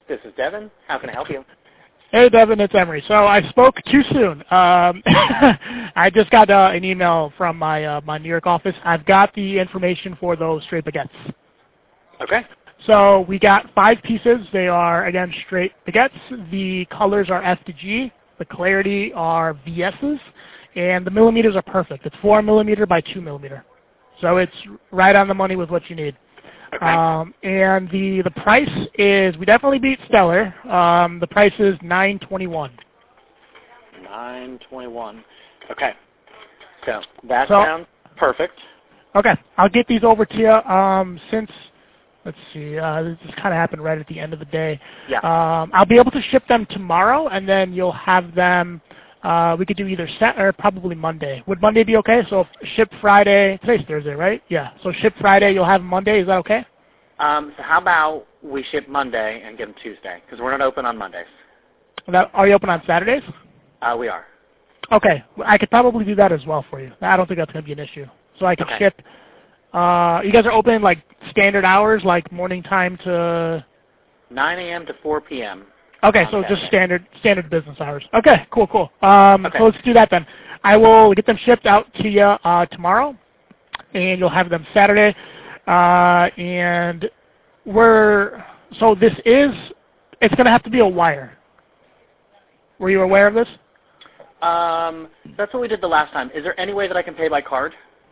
This is Devin. How can I help you? Hey, Devin, it's Emery. So I spoke too soon. I just got an email from my New York office. I've got the information for those straight baguettes. Okay. So we got 5 pieces. They are, again, straight baguettes. The colors are F to G. The clarity are VSs. And the millimeters are perfect. It's 4 millimeter by 2 millimeter. So it's right on the money with what you need. Okay. And the price is, we definitely beat Stellar. The price is $9.21. $9.21. Okay. So that sounds perfect. Okay. I'll get these over to you. Since, let's see, this just kind of happened right at the end of the day. Yeah. I'll be able to ship them tomorrow, and then you'll have them. We could do either set or probably Monday. Would Monday be okay? So ship Friday. Today's Thursday, right? Yeah. So ship Friday. You'll have Monday. Is that okay? So how about we ship Monday and get them Tuesday? Because we're not open on Mondays. Are you open on Saturdays? We are. Okay. I could probably do that as well for you. I don't think that's going to be an issue. So I could ship. You guys are open like standard hours, like morning time to 9 a.m. to 4 p.m. Okay, so just standard business hours. Okay, cool. So let's do that then. I will get them shipped out to you tomorrow, and you'll have them Saturday. And it's going to have to be a wire. Were you aware of this? That's what we did the last time. Is there any way that I can pay by card?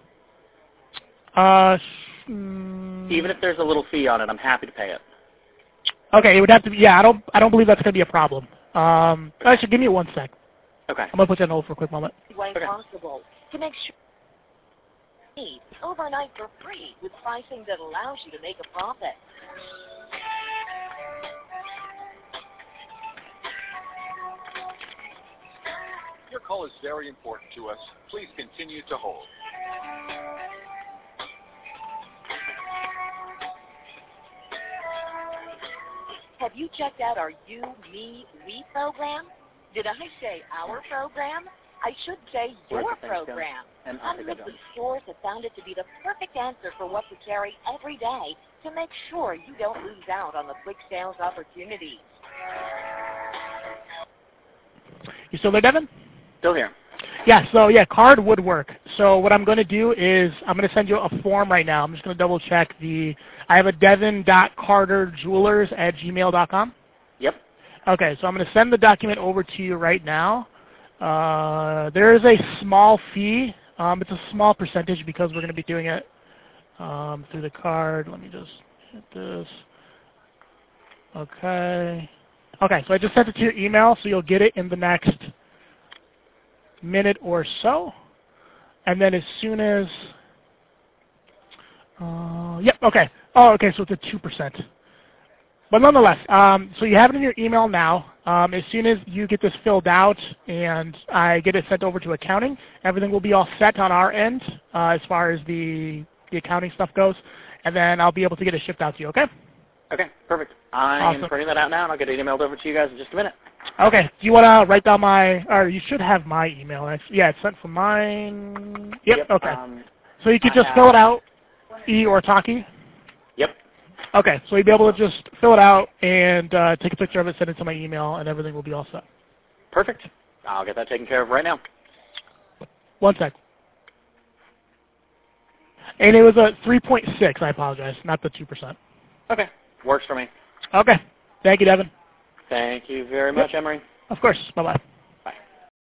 Even if there's a little fee on it, I'm happy to pay it. Okay, it would have to be. Yeah, I don't believe that's going to be a problem. Actually, give me 1 sec. Okay. I'm going to put you on hold for a quick moment. Way possible to make sure you overnight for free with pricing that allows you to make a profit. Your call is very important to us. Please continue to hold. Have you checked out our You, Me, We program? Did I say our program? I should say your program. Hundreds of stores have found it to be the perfect answer for what to carry every day to make sure you don't lose out on the quick sales opportunities. You still there, Devin? Still here. Yeah, so card would work. So what I'm going to do is I'm going to send you a form right now. I'm just going to double check I have a devin.carterjewelers@gmail.com. Yep. Okay, so I'm going to send the document over to you right now. There is a small fee. It's a small percentage because we're going to be doing it through the card. Let me just hit this. Okay, so I just sent it to your email, so you'll get it in the next minute or so. And then as soon as, yep, okay. Oh, okay, so it's a 2%. But nonetheless, so you have it in your email now. As soon as you get this filled out and I get it sent over to accounting, everything will be all set on our end as far as the accounting stuff goes. And then I'll be able to get it shipped out to you, okay? Okay, perfect. I'm printing that out now, and I'll get it emailed over to you guys in just a minute. Okay. Do you want to write down or you should have my email. Yeah, it's sent from mine. Yep, okay. So you could just fill it out, E or Taki? Yep. Okay, so you'll be able to just fill it out and take a picture of it, send it to my email, and everything will be all set. Perfect. I'll get that taken care of right now. 1 sec. And it was a 3.6, I apologize, not the 2%. Okay. Works for me. Okay. Thank you, Devin. Thank you very much, Emery. Of course. Bye-bye.